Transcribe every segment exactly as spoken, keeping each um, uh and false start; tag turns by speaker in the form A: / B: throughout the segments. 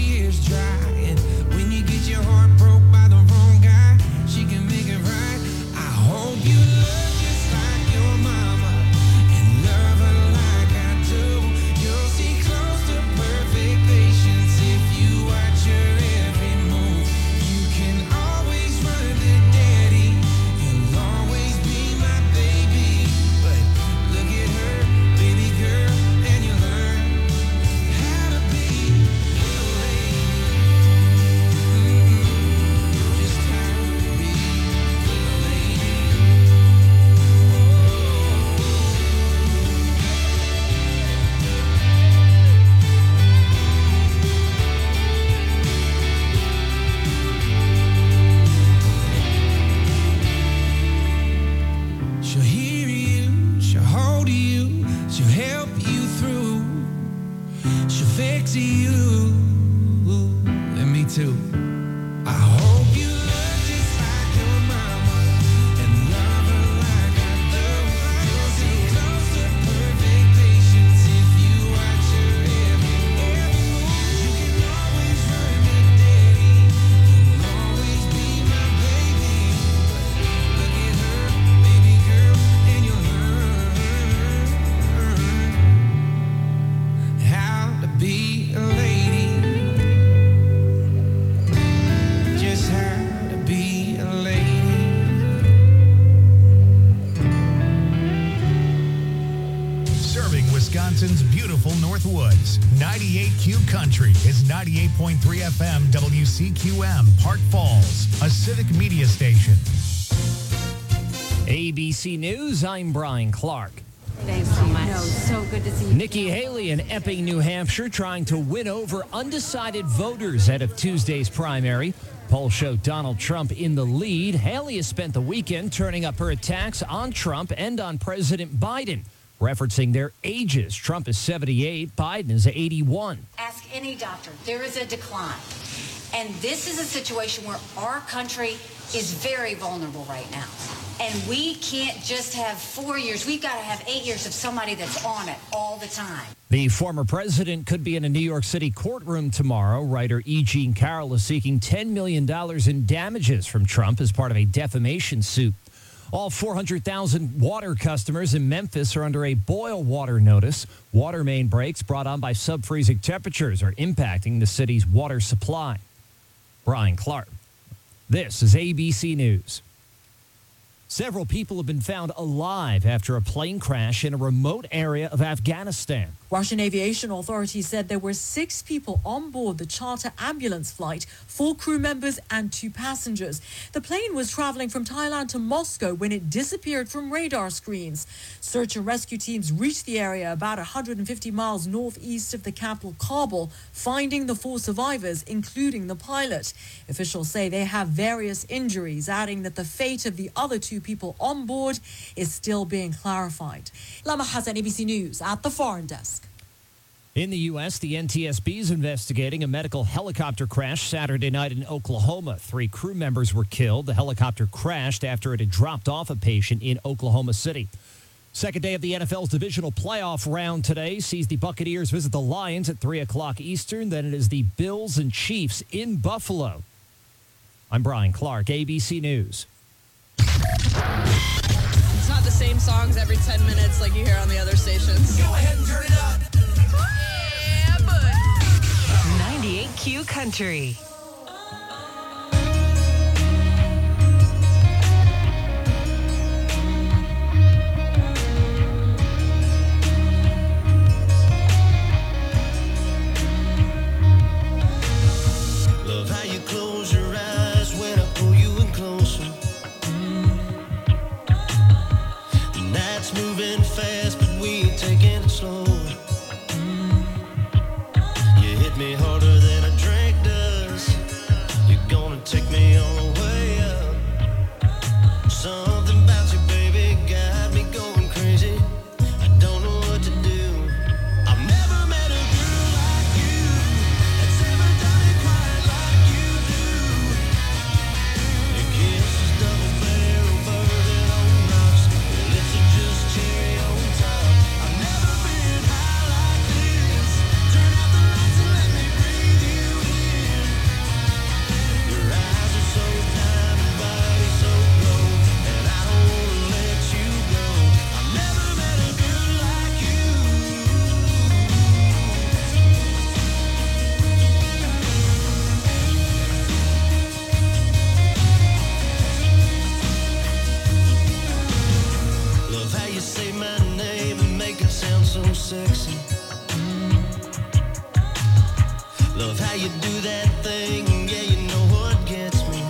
A: tears dry. And when you get your heart broke by the wrong guy, she can make it right. I hope you love just like your mama and love her like I do. You'll see close to perfect patience if you watch her every move. You can always run to daddy. He'll always be my baby. But look at her, baby girl, and you learn how to be a lady. Just how to be a lady. She'll hear you, she'll hold you, she'll help you through, she'll fix you, and me too. I hope you love just like your mama and love her like I do. You'll see close to perfect patience if you watch her every move. You can always run to daddy. You'll always be my baby. But look at her, baby girl, and you'll learn how to be a lady. Just how to be a lady.
B: Serving Wisconsin's beautiful North Woods. ninety-eight Q Country is ninety-eight point three F M W C Q M, Park Falls, a civic media station.
C: A B C News, I'm Brian Clark.
D: Thanks so much. No, so good to see you.
C: Nikki Haley in Epping, New Hampshire, trying to win over undecided voters ahead of Tuesday's primary. Polls show Donald Trump in the lead. Haley has spent the weekend turning up her attacks on Trump and on President Biden, referencing their ages. Trump is seventy-eight, Biden is eighty-one.
D: Ask any doctor. There is a decline. And this is a situation where our country is very vulnerable right now. And we can't just have four years. We've got to have eight years of somebody that's on it all the time.
C: The former president could be in a New York City courtroom tomorrow. Writer E. Jean Carroll is seeking ten million dollars in damages from Trump as part of a defamation suit. All four hundred thousand water customers in Memphis are under a boil water notice. Water main breaks brought on by sub-freezing temperatures are impacting the city's water supply. Brian Clark. This is A B C News. Several people have been found alive after a plane crash in a remote area of Afghanistan.
E: Russian aviation authorities said there were six people on board the charter ambulance flight, four crew members and two passengers. The plane was traveling from Thailand to Moscow when it disappeared from radar screens. Search and rescue teams reached the area about one hundred fifty miles northeast of the capital, Kabul, finding the four survivors, including the pilot. Officials say they have various injuries, adding that the fate of the other two people on board is still being clarified. Lama Hassan, A B C News at the Foreign Desk.
C: In the U S, the N T S B is investigating a medical helicopter crash Saturday night in Oklahoma. Three crew members were killed. The helicopter crashed after it had dropped off a patient in Oklahoma City. Second day of the N F L's divisional playoff round today sees the Buccaneers visit the Lions at three o'clock Eastern. Then it is the Bills and Chiefs in Buffalo. I'm Brian Clark, A B C News.
F: It's not the same songs every ten minutes like you hear on the other stations.
A: Go ahead and turn it up.
F: Yeah, but
G: ninety-eight Q Country.
A: Love how you close your eyes when I pull you in closer. The night's moving fast, but we ain't taking it slow. You hit me harder than a drink does.
H: that thing, yeah, you know what gets me.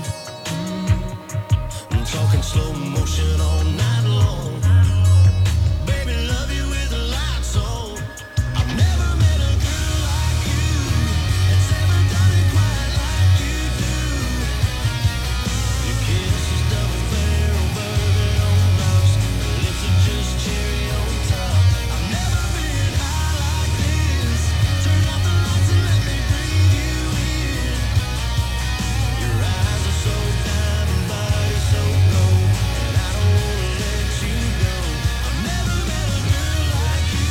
H: I'm talking slow motion all night long. Baby, love you with the lights on. I've never met a girl like you that's ever done it quite like you do. Your kiss is double barrel bourbon on rocks. Your lips are just cherry on top. I've never been high like this. Turn out the lights and let me breathe you in. Your eyes are so kind and body so cold, and I don't wanna let you go. I've never met a girl like you.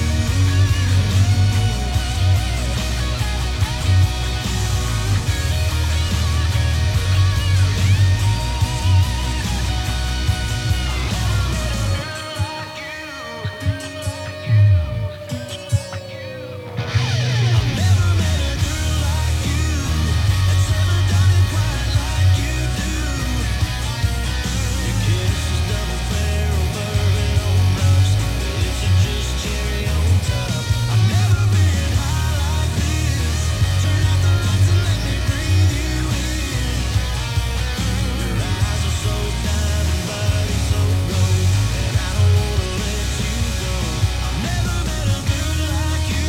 H: I've never met a girl like you that's ever done it quite like you do. Your kiss is double barrel bourbon on rocks. Your lips are just cherry on top. I've never been high like this. Turn out the lights and let me breathe you in. Your eyes are so kind and body so cold, and I don't wanna let you go. I've never met a girl like you.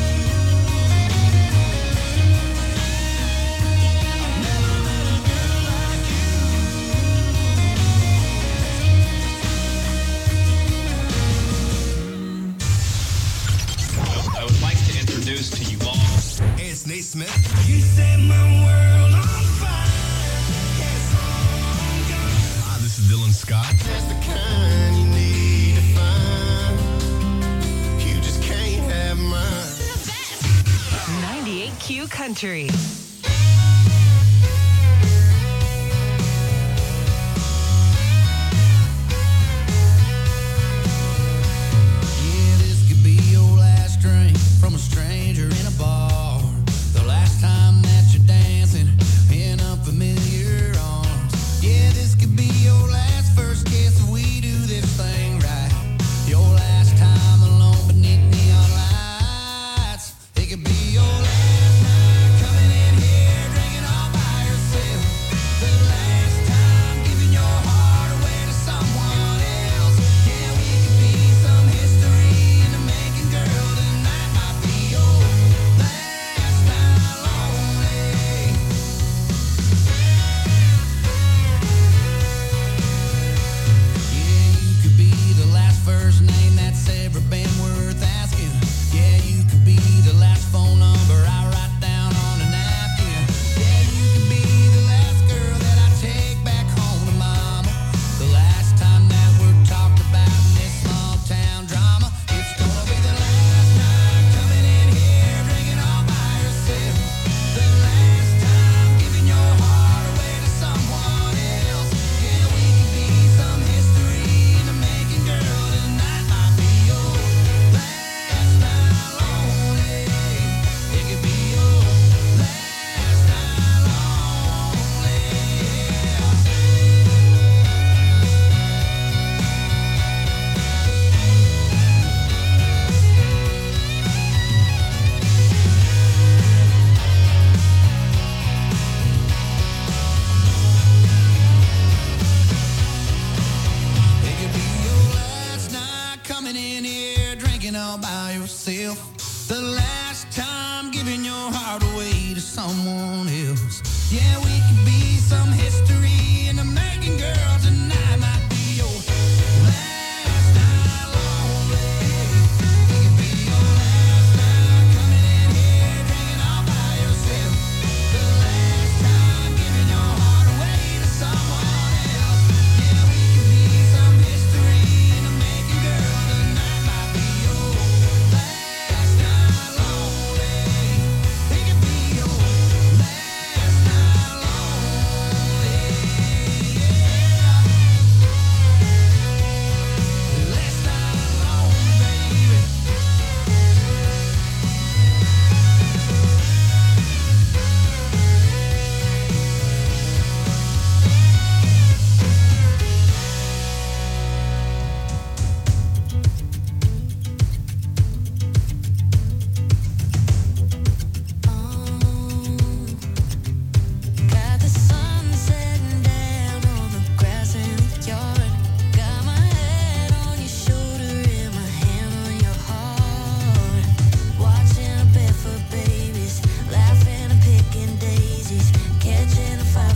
I: I would like to introduce to you all.
H: Hey, it's Nate Smith. You set my world on fire. Yes, on God.
B: Ah, this is Dylan Scott.
H: That's the kind you need to find. You just can't have mine.
G: ninety-eight Q Country.
A: Yeah, this could be your last drink from a stranger in a bar. The last time that you're dancing in unfamiliar arms. Yeah, this could be your last first kiss if we do this thing right. Your last time alone beneath neon lights. It could be your last night coming in here drinking all by yourself. The last time giving your heart away to someone else. Yeah, we could be some history in the making, girl. Tonight might be yours.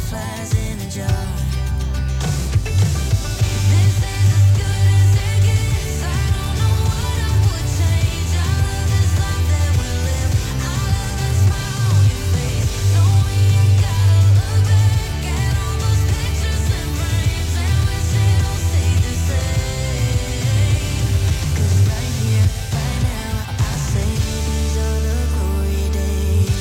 H: butterflies in a jar. This is as good as it gets. I don't know what I would change. I love this life that we live. I love the smile on your face. No, we ain't gotta look back at all those pictures and frames and wish it all stayed the same. 'Cause right here, right now, I say these are the glory days.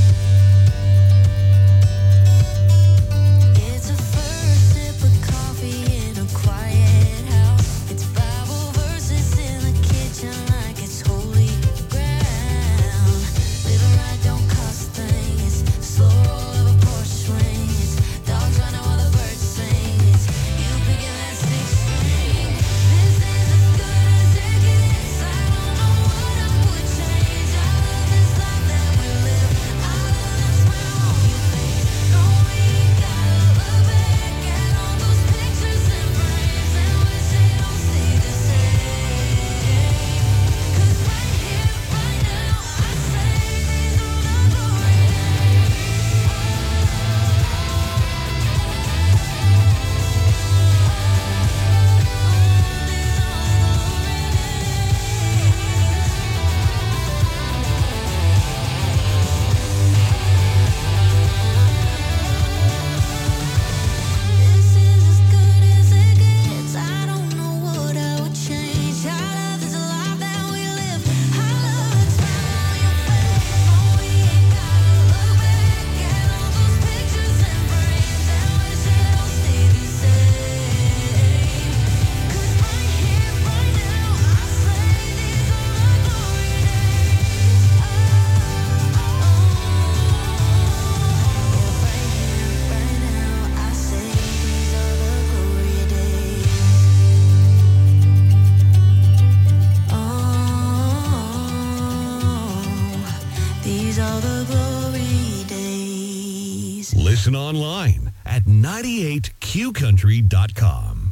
H: It's a first sip of coffee in a quiet house. It's Bible verses in the kitchen like it's holy ground. Living right don't cost a thing. It's slow roll of a Porsche swing. It's dogs running while the birds sing. It's you picking that six string. This is as good as it gets. I don't know what I would change. I love this life that we live. I love the smile on your face. No, we ain't gotta look back at all those pictures and frames and wish it all stayed the same. 'Cause right here, right now, I say these are the glory days. This is as good as it gets. I don't know what I would change. I love this life that we live. I love the smile on your face. No, we ain't gotta look back at all those pictures and frames and wish it all stayed the same. 'Cause right here, right now, I say these are the glory days. Oh, right here, right now, I say these are the glory days. Oh, these are the glory days.
B: Listen online at ninety-eight q country dot com.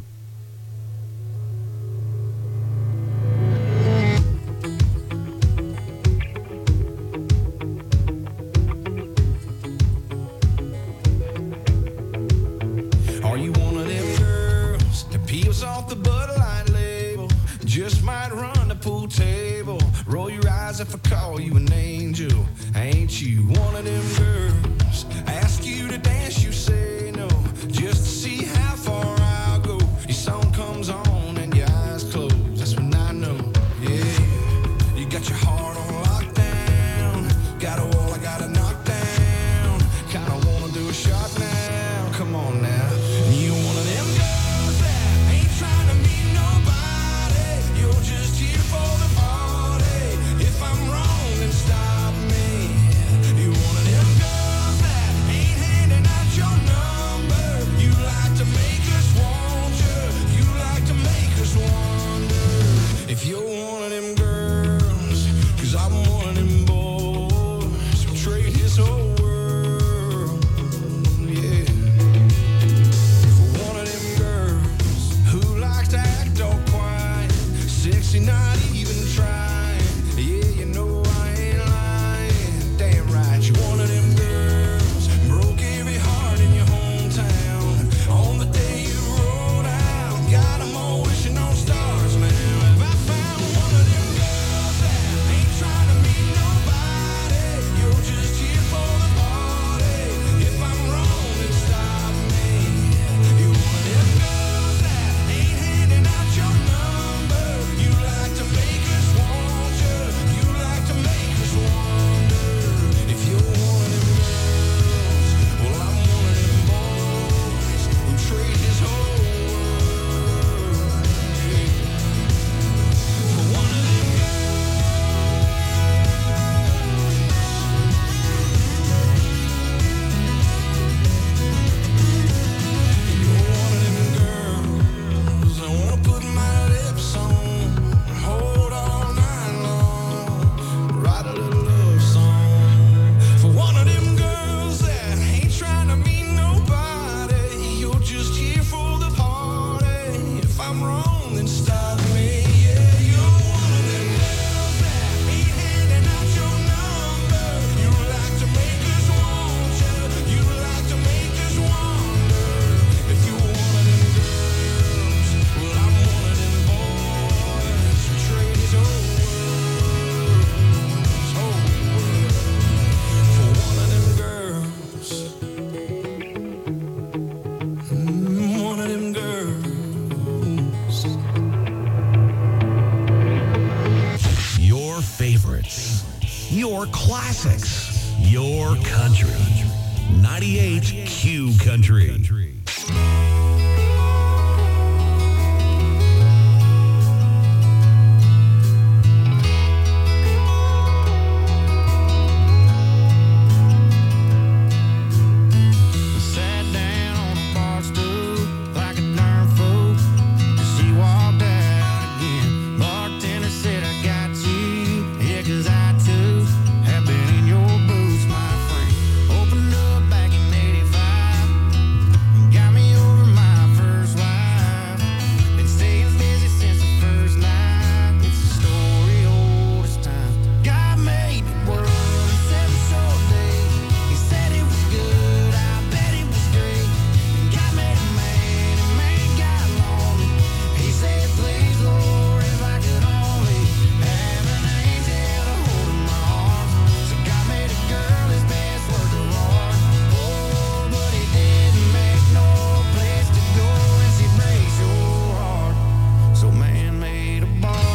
A: Are you one of them girls that peels off the Bud Light label? Just might run the pool table. Roll your eyes if I call you an angel. Ain't you one of them girls? Ask you to dance, you say no. Just to see how far I'll go. Your song comes on and your eyes close. That's when I know, yeah. You got your heart on lockdown. Got a wall I gotta knock down. Kinda wanna do a shot now. Come on now. You one of them girls that ain't trying to meet nobody. You're just here for the party. If I'm wrong, then stop me. You one of them girls
B: Your classics. Your country. ninety-eight Q Country.
H: Sat down on a bar stool like a darn fool. She walked out again. Bartender said, I got you. Yeah, 'cause I too have been in your boots, my friend. Opened up back in eighty-five. Got me over my first wife. Been staying busy since the first night. It's a story old as time. God made the world in seven short days. He said it was good. I bet it was great. God made a man, and man got lonely. He said, please, Lord, if I could only have an angel to hold in my arms. So God made a girl his best work of art. Oh, but he didn't make no place to go, and she breaks your heart. So man made a ball.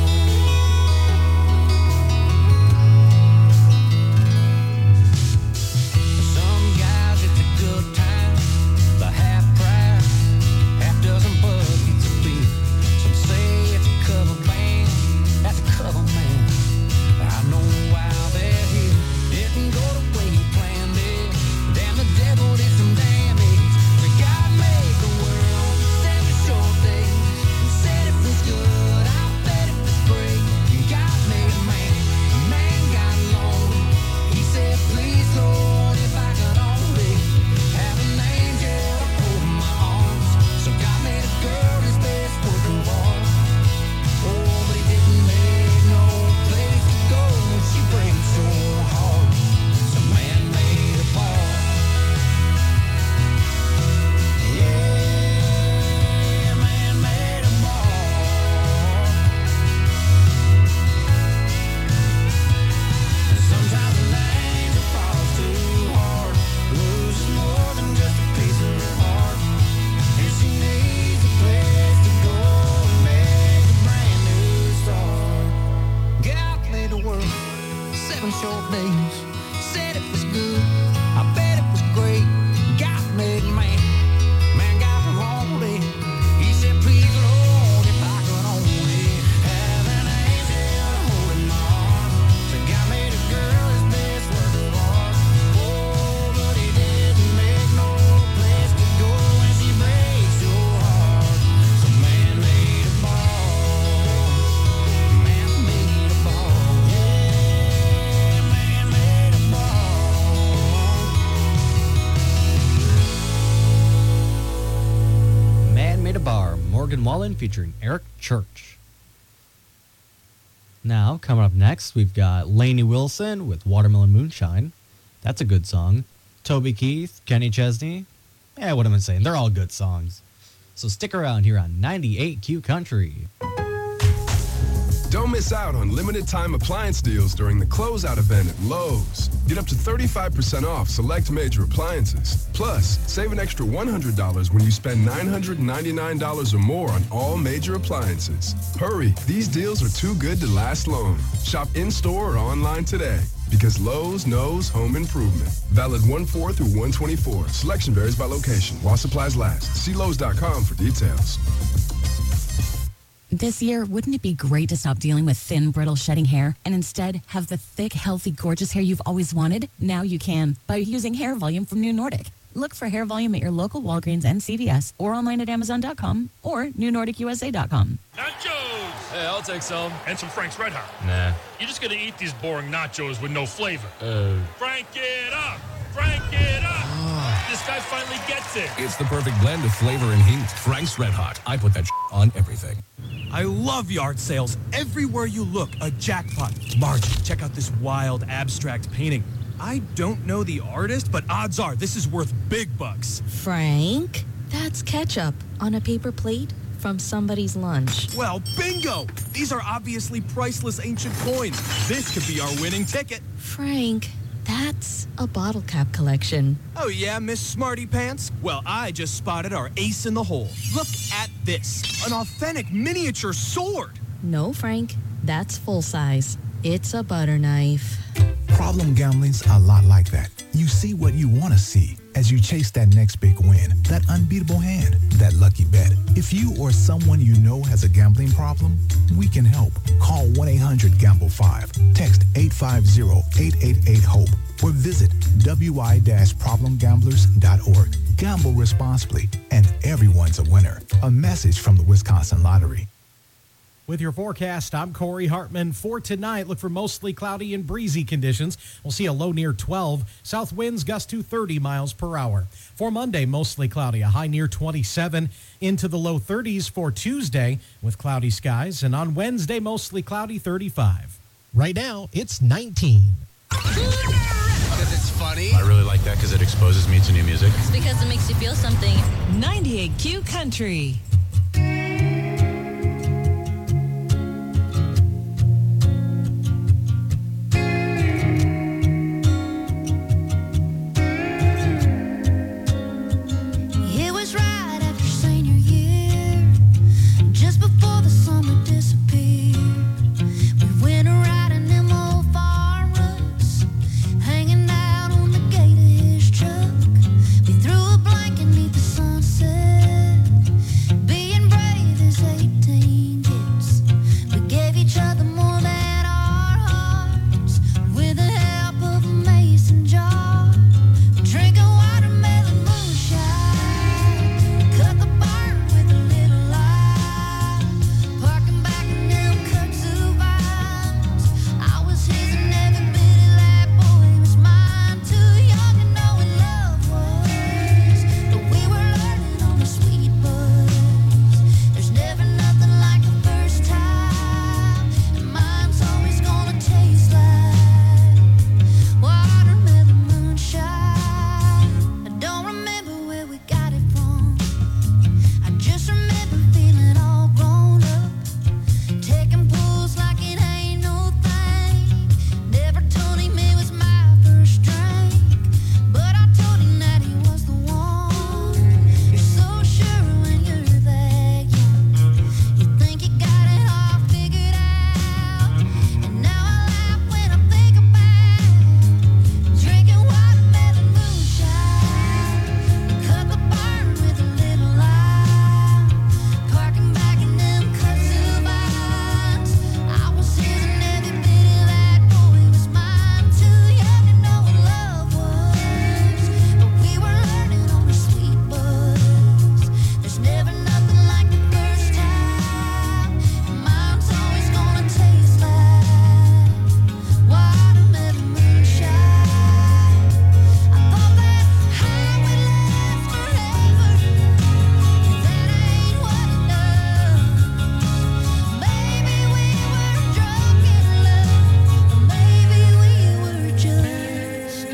H: Some guys, it's a good time, the half price, half dozen buckets of beer. Some say it's a cover band, that's a cover man. I know why they're here. Didn't go the way you planned it. Damn, the devil did some damage. But God made the world in seven short days. And said it was good, I bet it was great. And God made a man, a man got lonely. He said, please, Lord, if I could only have an angel to hold in my arms. So God made a girl his best work of art. Oh, but he didn't make no place to go when she breaks your heart. So man made a ball. Yeah, man made a ball. Sometimes an angel falls too hard, loses more than just a piece of her heart, and she needs a place to go and make a brand new start. God made the world seven short days. Said it was good, I bet it was great. God made man, man got lonely. He said, please, Lord, if I could only have an angel holding my arms. So God made a girl his best work of art. Oh, but he didn't make no place to go, and she breaks your heart. So man made a ball. Man made a ball. Yeah, man made a ball.
J: Man Made a Bar, Morgan Wallen featuring Eric Church. Now, coming up next, we've got Lainey Wilson with Watermelon Moonshine. That's a good song. Toby Keith, Kenny Chesney. Yeah, what am I saying? They're all good songs. So stick around here on ninety-eight Q Country.
K: Don't miss out on limited time appliance deals during the closeout event at Lowe's. Get up to thirty-five percent off select major appliances. Plus, save an extra one hundred dollars when you spend nine hundred ninety-nine dollars or more on all major appliances. Hurry, these deals are too good to last long. Shop in-store or online today. Because Lowe's knows home improvement. Valid one four through one twenty-four. Selection varies by location. While supplies last. See Lowe's dot com for details.
L: This year, wouldn't it be great to stop dealing with thin, brittle, shedding hair and instead have the thick, healthy, gorgeous hair you've always wanted? Now you can by using Hair Volume from New Nordic. Look for Hair Volume at your local Walgreens and C V S or online at Amazon dot com or New Nordic U S A dot com.
M: Nachos! Hey, I'll take some. And some Frank's Red Hot.
N: Nah.
M: You're just gonna eat these boring nachos with no flavor.
N: Uh.
M: Frank it up! Frank it up! This guy finally gets it.
O: It's the perfect blend of flavor and heat. Frank's Red Hot. I put that on everything.
P: I love yard sales. Everywhere you look, a jackpot. Marge, check out this wild abstract painting. I don't know the artist, but odds are this is worth big bucks.
Q: Frank, that's ketchup on a paper plate from somebody's lunch.
P: Well, bingo! These are obviously priceless ancient coins. This could be our winning ticket.
Q: Frank, that's a bottle cap collection.
P: Oh yeah, Miss Smarty Pants? Well, I just spotted our ace in the hole. Look at this. An authentic miniature sword.
Q: No, Frank, that's full size. It's a butter knife.
N: Problem gambling's a lot like that. You see what you want to see as you chase that next big win, that unbeatable hand, that lucky bet. If you or someone you know has a gambling problem, we can help. Call one eight hundred gamble five, text eight five zero, eight eight eight, HOPE, or visit w i dash problem gamblers dot org. Gamble responsibly, and everyone's a winner. A message from the Wisconsin Lottery.
R: With your forecast, I'm Corey Hartman. For tonight, look for mostly cloudy and breezy conditions. We'll see a low near twelve. South winds gust to thirty miles per hour. For Monday, mostly cloudy, a high near twenty-seven. Into the low thirties for Tuesday with cloudy skies. And on Wednesday, mostly cloudy, thirty-five.
S: Right now, it's nineteen.
T: Because it's funny. I really like that because it exposes me to new music.
G: It's because it makes you feel something.
U: ninety-eight Q Country.
H: It was right after senior year, just before the summer disappeared. We went around in them old farm ruts, hanging out on the gate of his truck. We threw a blanket beneath the sunset, being brave as eighteen kids. We gave each other more than our hearts, with the help of a mason jar, drinking watermelon moonshine. Cut the barn with a little light, parking back in them kudzu vines. I was his and every bit of that boy was mine. Too young to know what love was, but we were learning on the sweet buzz. There's never nothing like the first time, and mine's always gonna taste like watermelon moonshine. I don't remember where we got it from. I just remember feeling all grown up, taking pulls like it ain't no thing. Never told him it was my first drink, but I told him that he was the one. You're so sure when you're that young, you think you got it all figured out. And now I laugh when I think about drinking watermelon moonshine. We cut the barn with a little light, parking back in them kudzu vines. I was his and every bit of that boy was mine. Too young to know what love was, but we were learning on the sweet buzz. There's never nothing like the first time, and mine's always gonna taste like watermelon moonshine. I thought that high would last forever, that ain't what it does. Maybe we were drunk in love, or maybe we were just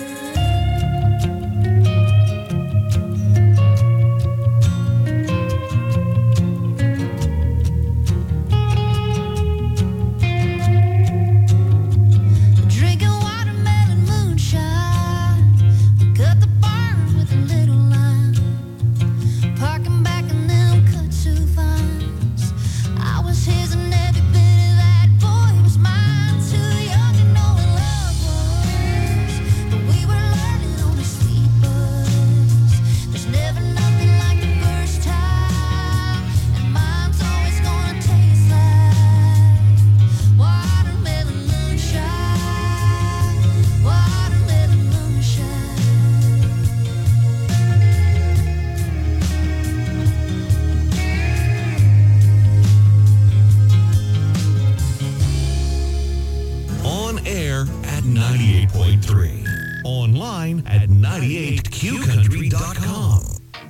H: drinking watermelon moonshine. We cut the barn with a little line, parking back in them kudzu vines. I was his and every bit of that boy was mine. Too young to know what love was, but we were learning on a sweet buzz. There's never nothing like the first time, and mine's always gonna taste like watermelon moonshine. Watermelon moonshine.
O: On air at ninety-eight point three. Online at ninety-eight q country dot com.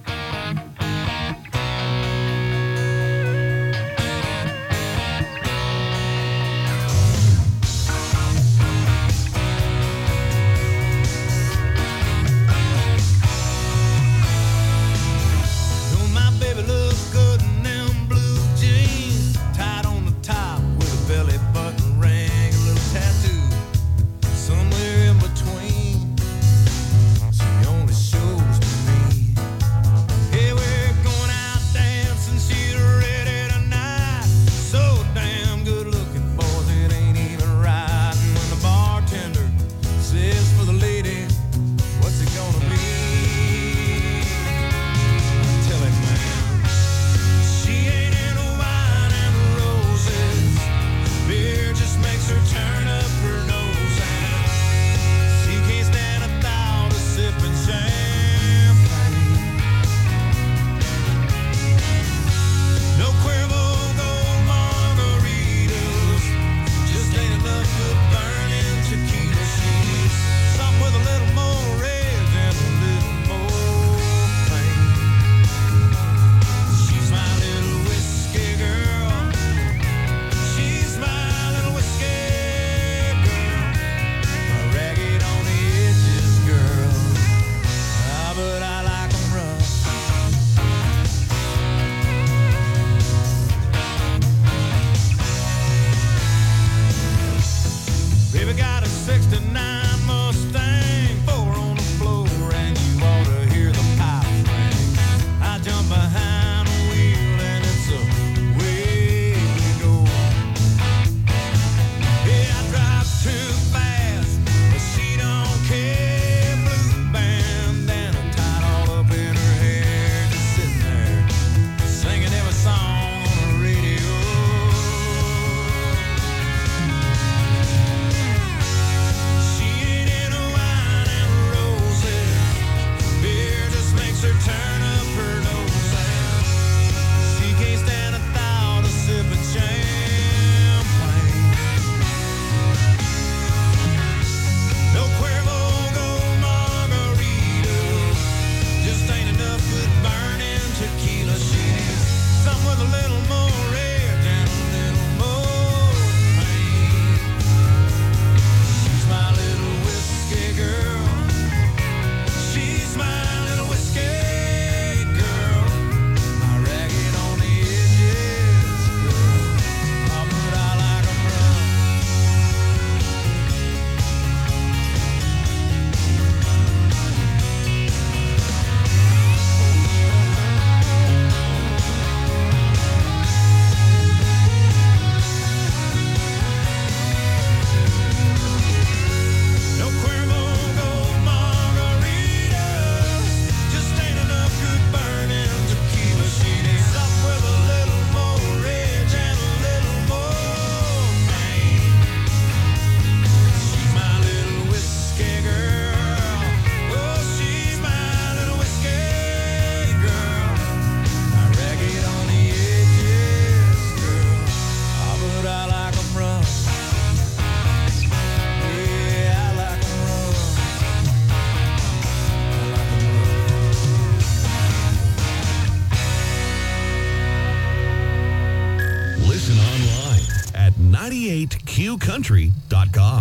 H: Don't my baby look good in them blue jeans, tied on the top with a belly button ring, a little tattoo somewhere in between. She only shows to me
O: ninety-eight Q country dot com.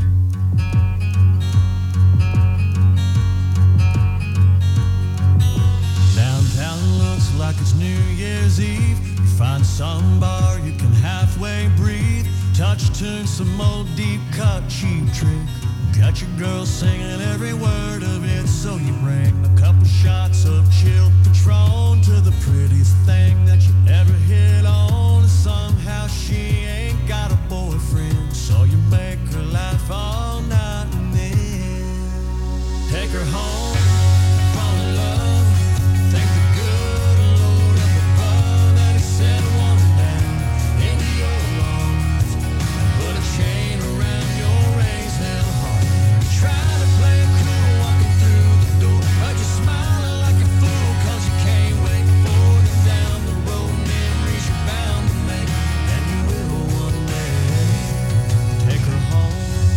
H: Downtown looks like it's New Year's Eve. You find some bar you can halfway breathe. Touch tune, some old deep cut cheap trick. Got your girl singing every word of it, so you bring a couple shots of chilled Patron to the prettiest thing that you ever hit on. Somehow she ain't got a boyfriend, so you make her laugh all night and then take her home, fall in love. Thank the good Lord up above that he sent one down into your arms. Put a chain around your raised hell heart. Try to play it cool walking through the door, but you're smiling like a fool cause you can't wait for them down the road. Memories you're bound to make, and you will one day. Take her home.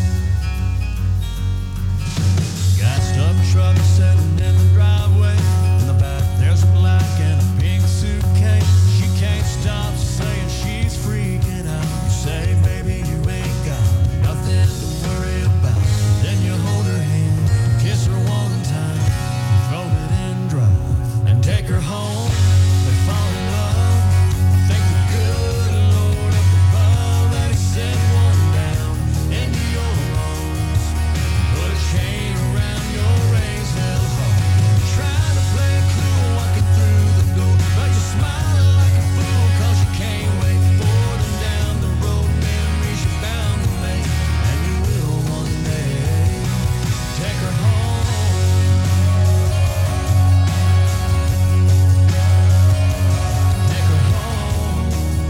H: Got stuck truck sitting in the driveway. In the back there's a black and a pink suitcase. She can't stop saying she's freaking out. You say, baby, you ain't got nothing to worry about. Then you hold her hand, kiss her one time, throw it in drive, and take her home. They fall in love. Thank the good Lord up above that he sent one down into your arms. Put a chain around your raised hell heart. Try to play it cool walking through the door, but you're smiling like a fool cause you can't wait for them down the road. Memories you're bound to make, and you will one day. Take her home. Take her home.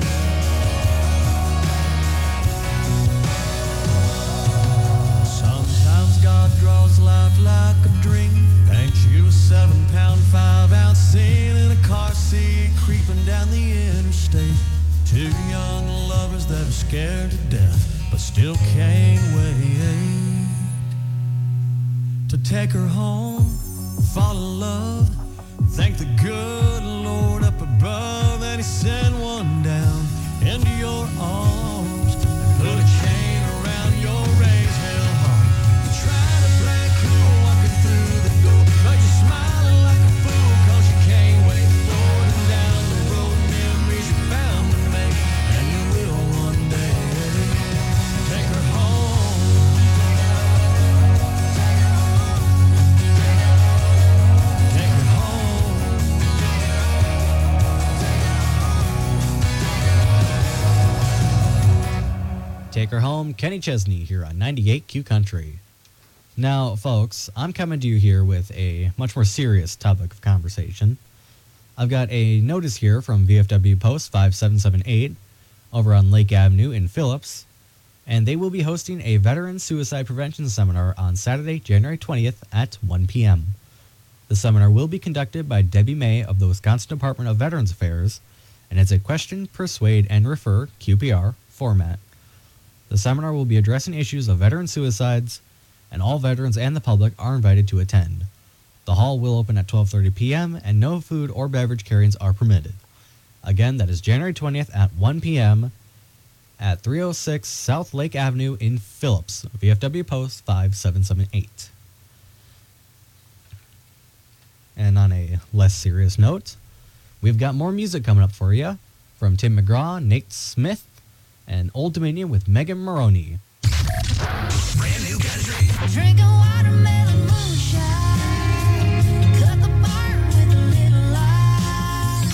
H: Sometimes God draws life like a dream. Paints you a seven pound, five ounce scene in a car seat, creeping down the interstate. Two young lovers that are scared to death, but still can't wait to take her home, fall in love. Thank the good Lord up above that he sent one down into your arms. And put a chain around your raised hell heart. You try to play it cool walking through the door, but you're smiling like a fool cause you can't wait for them down the road. Memories you're bound to make, and you will one day. Take her home. Take her home.
J: Take Her Home, Kenny Chesney here on ninety-eight Q Country. Now, folks, I'm coming to you here with a much more serious topic of conversation. I've got a notice here from V F W Post five seven seven eight over on Lake Avenue in Phillips, and they will be hosting a veteran suicide prevention seminar on Saturday, January twentieth at one p.m. The seminar will be conducted by Debbie May of the Wisconsin Department of Veterans Affairs, and it's a question, persuade, and refer Q P R format. The seminar will be addressing issues of veteran suicides, and all veterans and the public are invited to attend. The hall will open at twelve thirty p.m., and no food or beverage carryings are permitted. Again, that is January twentieth at one p.m. at three oh six South Lake Avenue in Phillips, V F W Post five seven seven eight. And on a less serious note, we've got more music coming up for you from Tim McGraw, Nate Smith, and Old Dominion with Megan Maroney.
H: Brand new country.
D: Drinking watermelon moonshine. Cut the bar with a little light.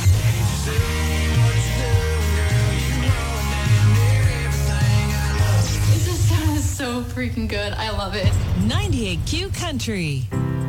F: This just sounds so freaking good. I love it.
U: ninety-eight Q Country.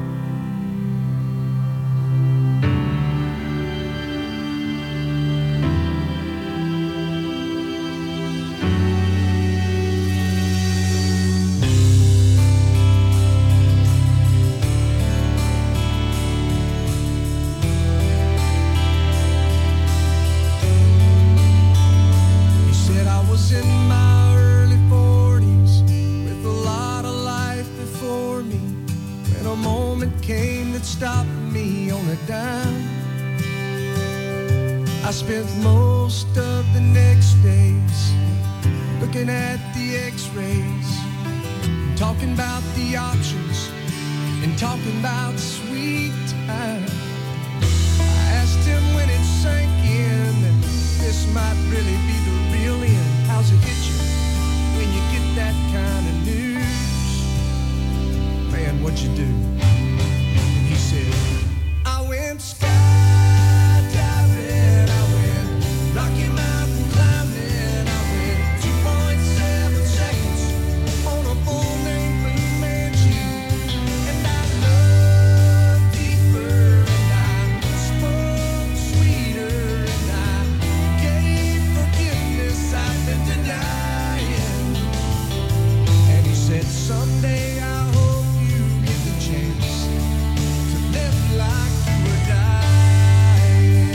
A: You said I was in my early forties with a lot of life before me, when a moment came that stopped me on a dime. I spent most of the next days looking at the x-rays, talking about the options, and talking about sweet time. I asked him when it sank in that this might really be the real end. How's it hit you when you get that kind of news? Man, what you do? And he said, I went skydiving, I went Rocky Mountain climbing, I went two point seven seconds on a bull named Blue Manchu, and I loved deeper, and I spoke sweeter, and I gave forgiveness I've been denying. And he said, someday I hope you get the chance to live like you were dying.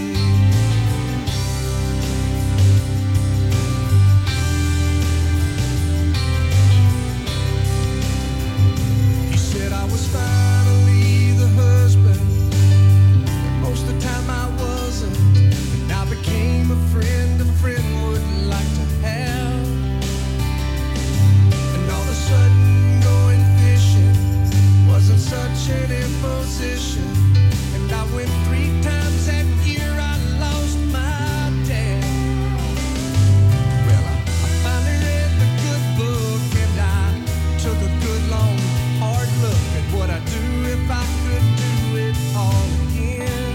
A: He said I was finally the husband, and most of the time I wasn't, and I became a friend a friend would like to have. And all of a sudden going fishing wasn't such an imposition, and I went three times that year. I lost my dad. Well, I, I finally read the good book, and I took a good long hard look at what I'd do if I could do it all again.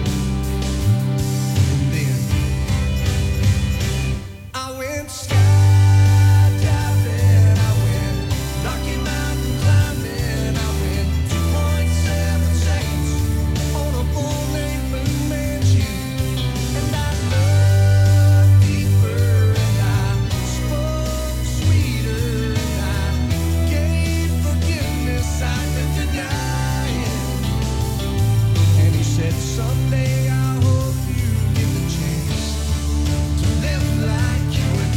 A: And then I went skydiving, I went Rocky Mountain climbing, I went two point seven seconds on a bull named Blue Manchu, and I loved deeper, and I spoke sweeter, and I gave forgiveness I've been denying. And he said, someday I hope you get the chance to live like you were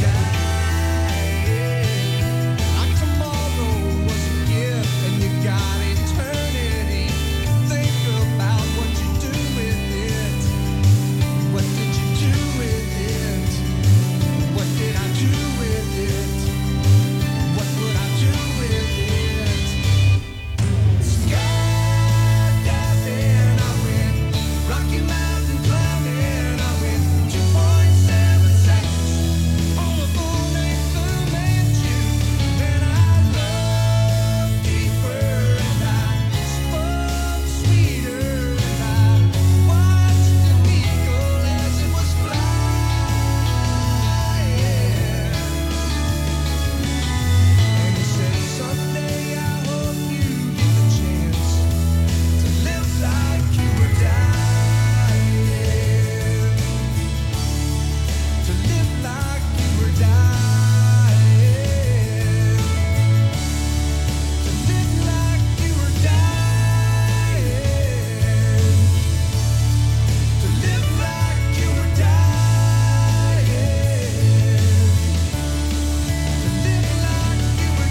A: dying. Like tomorrow was a gift and you got eternity. Think about what you do with it. What did you do with it? What did I do with it? What would I do with it? Skydiving, I went Rocky Mountain climbing, I went two point seven seconds on a bull named Blue Manchu, and I loved deeper, and I spoke sweeter, and I watched an eagle as it was flying. And he said, someday I hope you get the chance to live like you were dying. To live like you were dying. To live like you were dying. To live like you were dying. To live like you were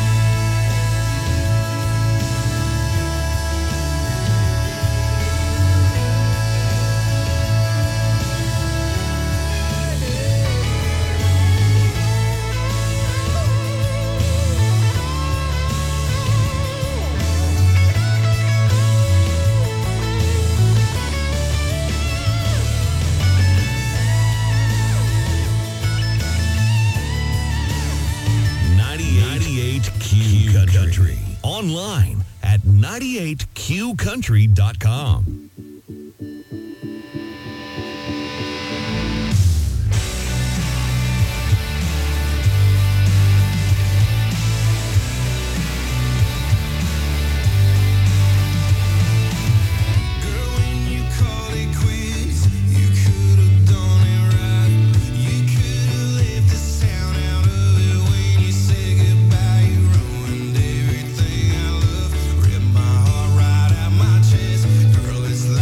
O: ninety-eight Q Country. Online at ninety-eight Q country dot com.
H: Girl, when you call it quits, you could have done it right. You could have left the sound out of it when you said goodbye. You ruined everything I love, ripped my heart right out my chest. Girl, it's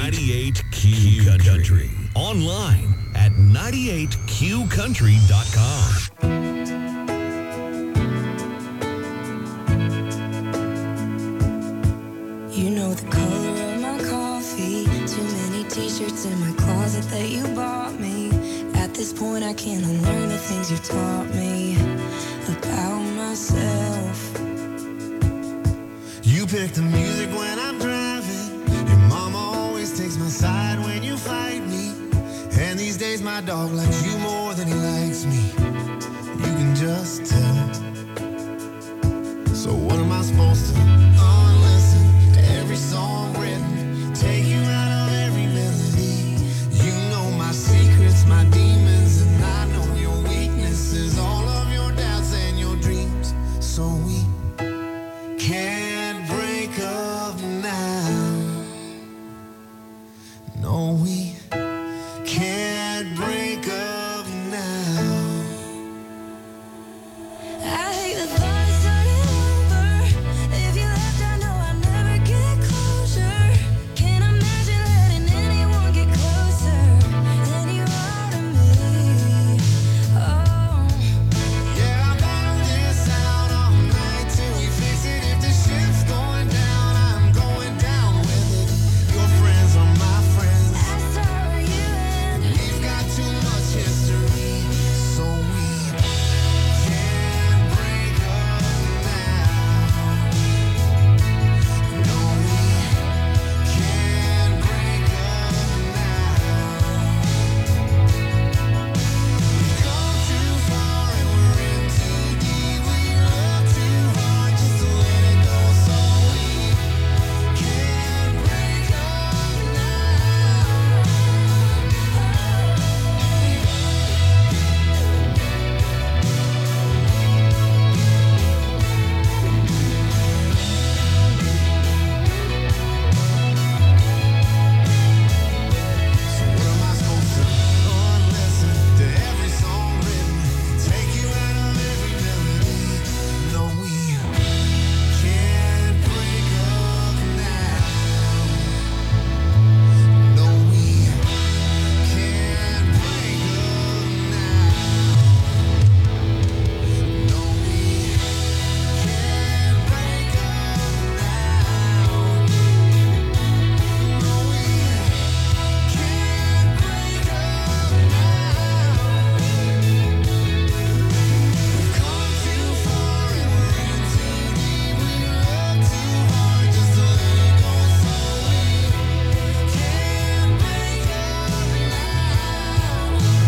O: ninety-eight Q Country. Online at ninety-eight q country dot com.
D: You know the color of my coffee. Too many t-shirts in my closet that you bought me. At this point I can't unlearn the things you taught me about myself.
H: You pick the music when I'm driving. Your mama always takes my side when you fight me. And these days my dog likes you more than he likes me. You can just tell. So what am I supposed to unlisten to every song written? Take you out of every melody. You know my secrets, my demons, and I know your weaknesses. All of your doubts and your dreams. So we can't break up now. No, we can't break up now.
D: I hate the thought of starting over. If you left, I know I'll never get closure. Can't imagine letting anyone get closer than you are to me. Oh,
H: Yeah, I bottled this out all night till we fix it. If the ship's going down, I'm going down with it. Your friends are my friends.
D: as are you and
H: We've got too much history, so we can't break up now. No, we can't break up now. We've gone too far and we're in too deep. We love too hard just to let it go, so we can't break up now. So what am I supposed to unlisten to every song written? Take you out of every melody. No, we can't break up now. No, we can't break up now. No, we can't break up now. No, we can't break up now. We've come too far and we're in too deep. We love too hard just to let it go, so we can't break up now. No, we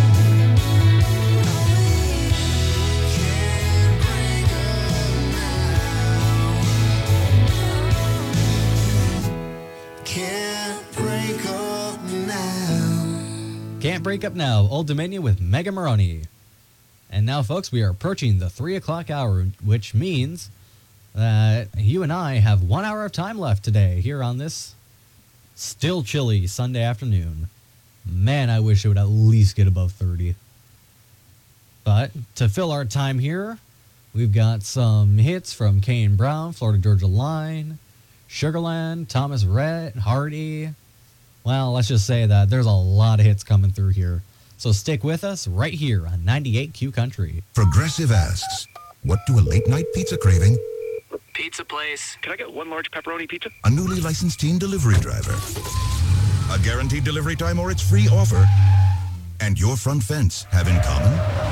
H: can't break up now. Can't break up now.
J: Can't Break Up Now, Old Dominion with Mega Maroney. And now, folks, we are approaching the three o'clock hour, which means that you and I have one hour of time left today here on this still chilly Sunday afternoon. Man, I wish it would at least get above thirty. But to fill our time here, we've got some hits from Kane Brown, Florida Georgia Line, Sugarland, Thomas Rhett, Hardy. Well, let's just say that there's a lot of hits coming through here. So stick with us right here on ninety-eight Q Country.
E: Progressive asks, what do a late-night pizza craving,
V: Pizza place. Can I get one large pepperoni pizza?
E: a newly licensed teen delivery driver, a guaranteed delivery time or its free offer, and your front fence have in common?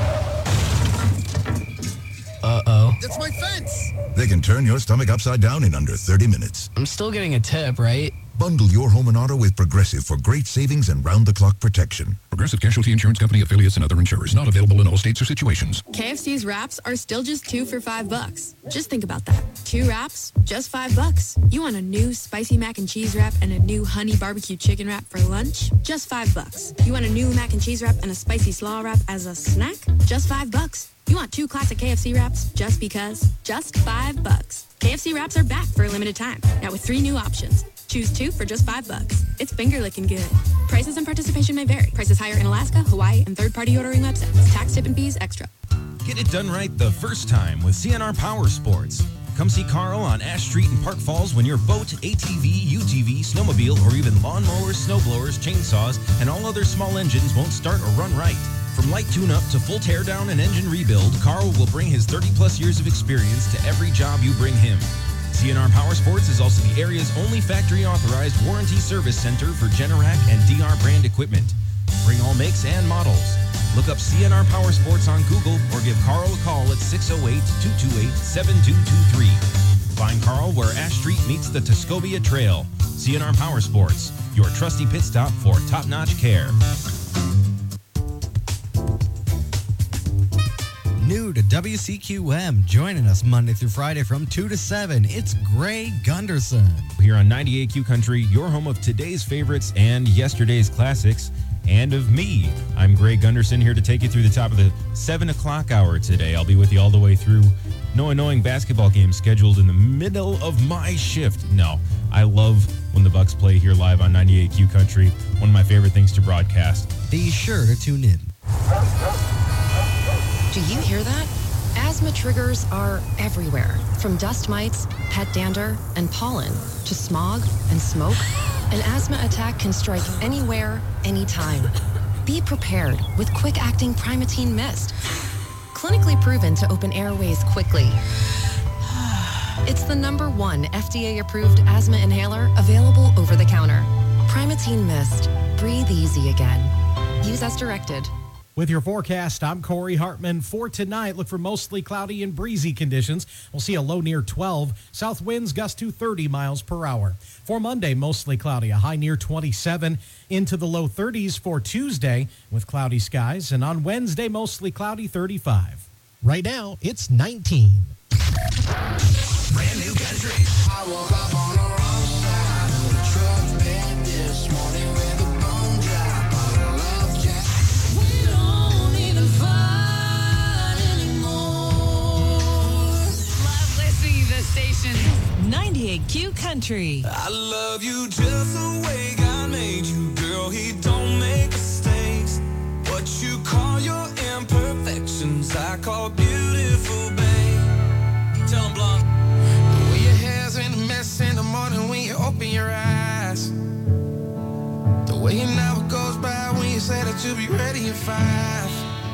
V: Uh-oh.
E: That's my fence! They can turn your stomach upside down in under thirty minutes.
V: I'm still getting a tip, right?
E: Bundle your home and auto with Progressive for great savings and round-the-clock protection.
W: Progressive Casualty Insurance Company affiliates and other insurers. Not available in all states or situations.
X: K F C's wraps are still just two for five bucks. Just think about that. Two wraps, just five bucks. You want a new spicy mac and cheese wrap and a new honey barbecue chicken wrap for lunch? Just five bucks. You want a new mac and cheese wrap and a spicy slaw wrap as a snack? Just five bucks. You want two classic K F C wraps just because? Just five bucks. K F C wraps are back for a limited time. Now with three new options. Choose two for just five bucks. It's finger licking good. Prices and participation may vary. Prices higher in Alaska, Hawaii, and third-party ordering websites. Tax, tip, and fees extra.
Y: Get it done right the first time with C N R Power Sports.
B: Come see Carl on Ash Street in Park Falls when your boat, A T V, U T V, snowmobile, or even lawnmowers, snowblowers, chainsaws, and all other small engines won't start or run right. From light tune-up to full teardown and engine rebuild, Carl will bring his thirty-plus years of experience to every job you bring him. C N R Power Sports is also the area's only factory-authorized warranty service center for Generac and D R brand equipment. Bring all makes and models. Look up C N R Power Sports on Google or give Carl a call at six oh eight, two two eight, seven two two three. Find Carl where Ash Street meets the Tuscobia Trail. C N R Power Sports, your trusty pit stop for top-notch care.
J: New to W C Q M, joining us Monday through Friday from two to seven, it's Greg Gunderson.
B: Here on ninety-eight Q Country, your home of today's favorites and yesterday's classics, and of me. I'm Greg Gunderson, here to take you through the top of the seven o'clock hour today. I'll be with you all the way through. No annoying basketball game scheduled in the middle of my shift. No, I love when the Bucks play here live on ninety-eight Q Country. One of my favorite things to broadcast.
J: Be sure to tune in.
C: Do you hear that? Asthma triggers are everywhere, from dust mites, pet dander, and pollen, to smog and smoke. An asthma attack can strike anywhere, anytime. Be prepared with quick-acting Primatene Mist. Clinically proven to open airways quickly. It's the number one F D A-approved asthma inhaler available over the counter. Primatene Mist. Breathe easy again. Use as directed.
R: With your forecast, I'm Corey Hartman. For tonight, look for mostly cloudy and breezy conditions. We'll see a low near twelve. South winds gust to thirty miles per hour. For Monday, mostly cloudy, a high near twenty-seven. Into the low thirties for Tuesday with cloudy skies. And on Wednesday, mostly cloudy, thirty-five.
S: Right now, it's nineteen.
H: Brand new country. I woke up on the wrong side of the truck bed this morning with a bone drop on a love jack. We don't even fight anymore.
U: Love listening to the station. ninety-eight Q Country.
A: I love you just the way God made you, girl. He don't make mistakes. What you call your imperfections, I call beautiful, babe. Tell him, Blanc.
H: The way your hair's in a mess in the morning when you open your eyes. The way an hour goes by when you say that you'll be ready at five.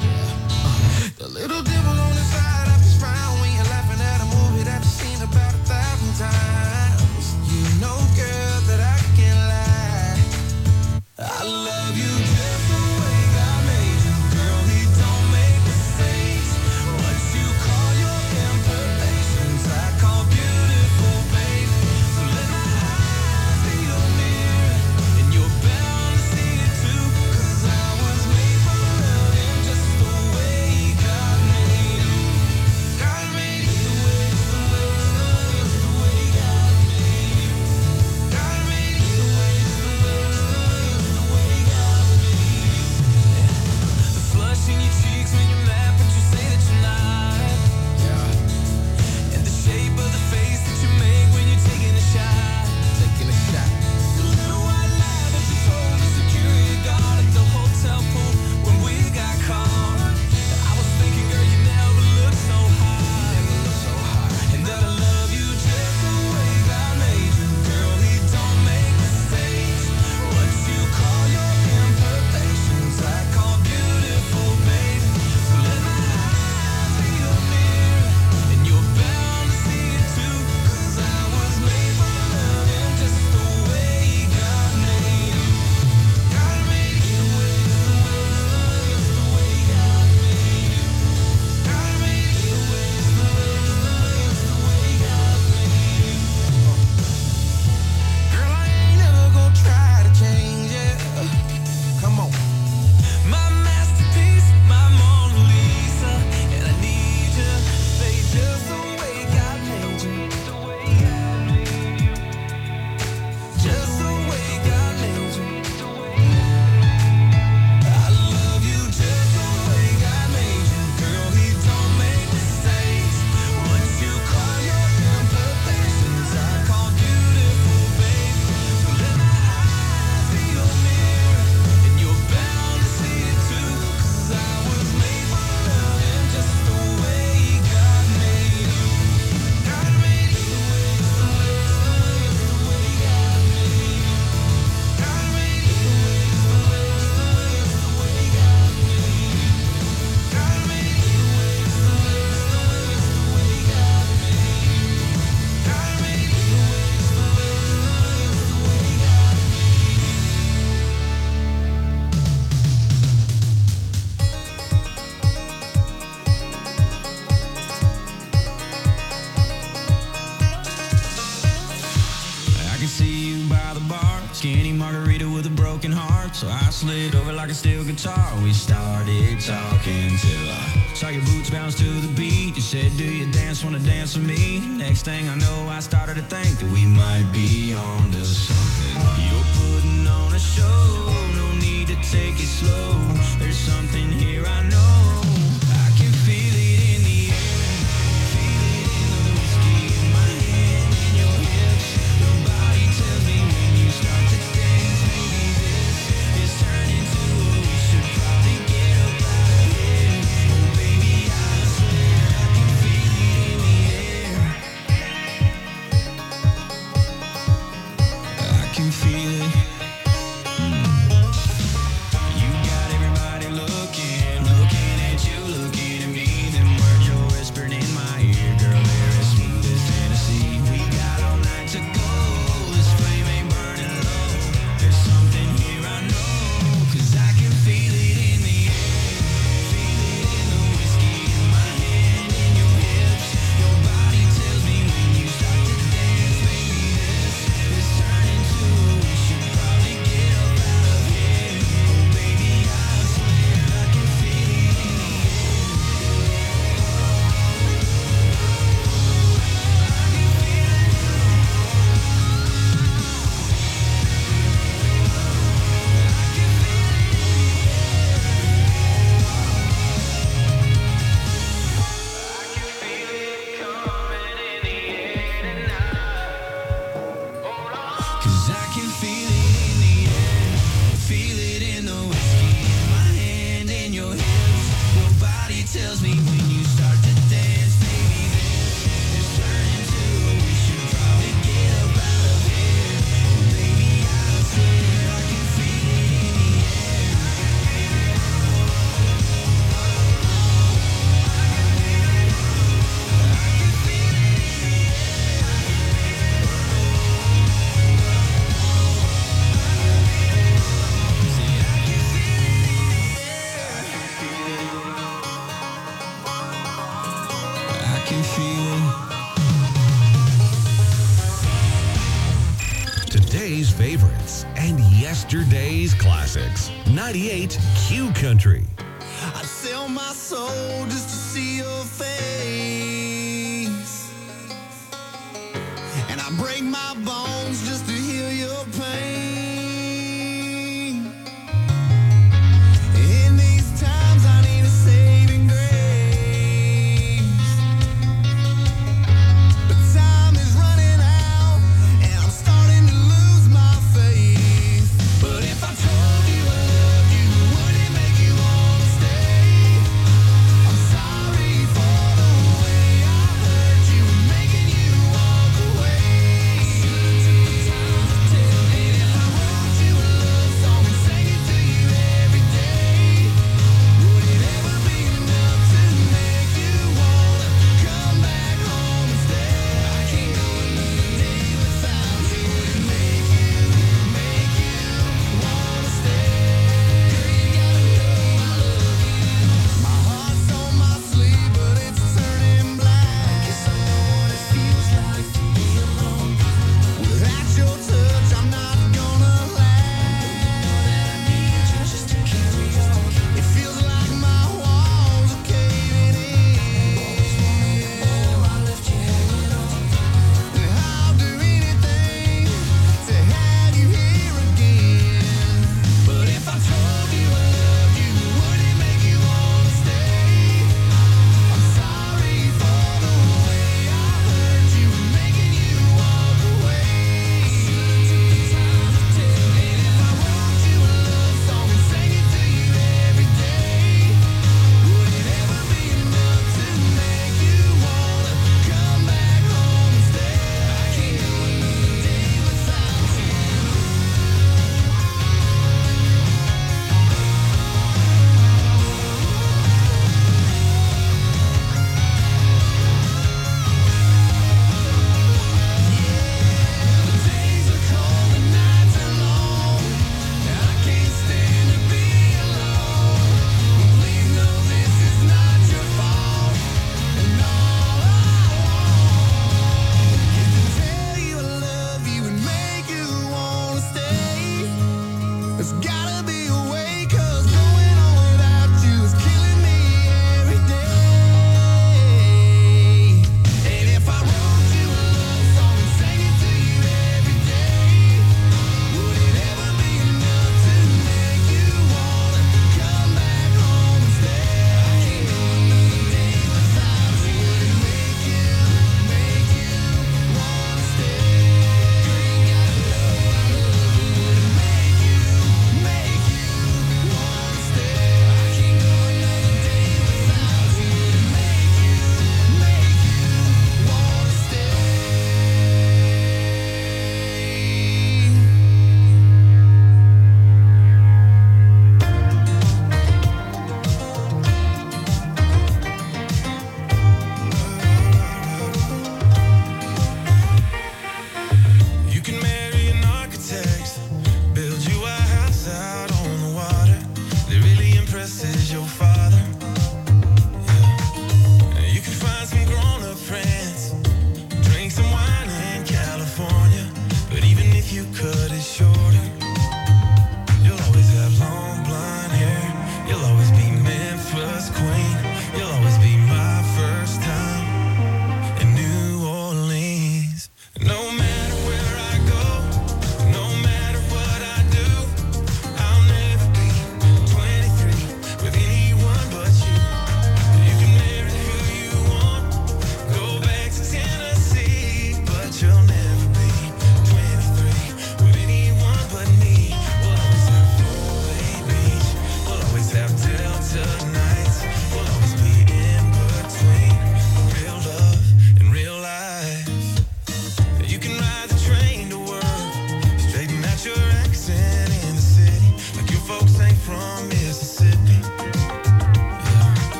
H: Uh, the little dimple on the side of your frown when you're laughing at a movie that you've seen about a thousand times. You know, girl, that I can't lie. I love you just the way God made you, girl. He don't make mistakes. What you call your imperfections, I call beautiful, babe. So let my eyes be your mirror, and you're bound to see it too. 'Cause I was made for loving
A: Skinny margarita with a broken heart. So I slid over like a steel guitar. We started talking till I saw your boots bounce to the beat. You said, do you dance, wanna dance with me? Next thing I know, I started to think that we might be on to something. You're putting on a show, no need to take it slow. There's something here I know. I can feel it in the air. Feel it in the whiskey in my hand, in your hips. Your body tells me when you start to dance. Maybe this is turning to what we should probably get up out of here. Oh baby, I swear I can feel it in the air. I can feel it. You got everybody looking, looking at you, looking at me. Them words you're whispering in my ear, girl, they're as smooth as Tennessee. We got all night to go, this flame ain't burning low. There's something here I know, 'cause I can feel it in the air. Feel it in the whiskey in my hand, in your hips. Your body tells me when you start to dance. Maybe this is turning to what we should probably get up out of here. Oh baby, I swear I can feel it in the Cause I can feel it in the air. Feel it in the whiskey in my hand, in your hips. Your body tells me when you start to dance. Maybe this is turning to what we should probably get up out of here. Oh baby, I swear I can feel it in the air. I can feel it.
O: Today's favorites and yesterday's classics. ninety-eight Q Country.
H: I'd sell my soul just to see your face, and I break my bones just to